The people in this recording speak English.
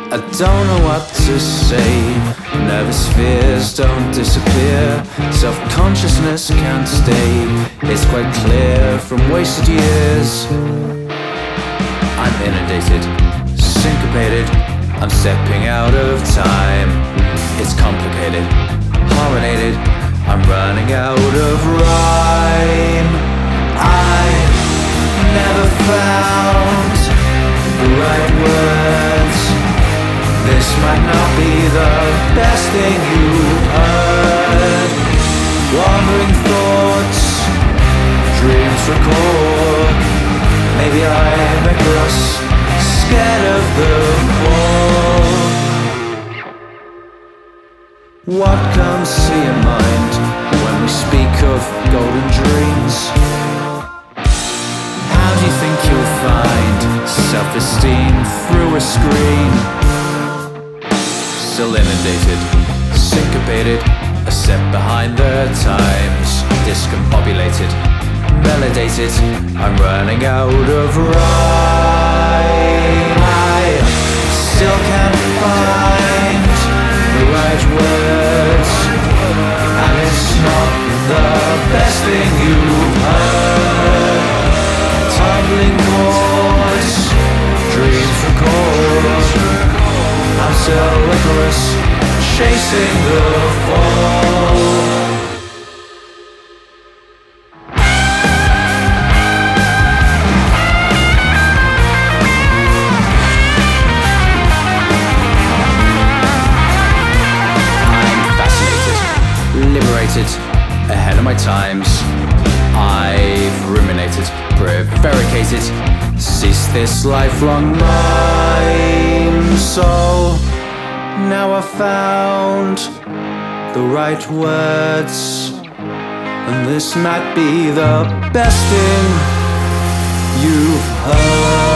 I don't know what to say. Nervous fears don't disappear. Self-consciousness can't stay. It's quite clear from wasted years. I'm inundated, syncopated. I'm stepping out of time. It's complicated, harmonated. I'm running out of rhyme. I never found the right words. This might not be the best thing you've heard. Wandering thoughts, dreams record. Maybe I'm Icarus, scared of the fall. What comes to your mind when we speak of golden dreams? How do you think you'll find self-esteem through a screen? Still inundated, syncopated, a step behind the times. Discombobulated, validated, I'm running out of rhyme. I still can't find the right words, and it's not the best thing you've heard. Tumbling chords, dreams record. I'm still Icarus, chasing the fall. Liberated, ahead of my times. I've ruminated, prevaricated, ceased this lifelong mime. So now I've found the right words, and this might be the best thing you've heard.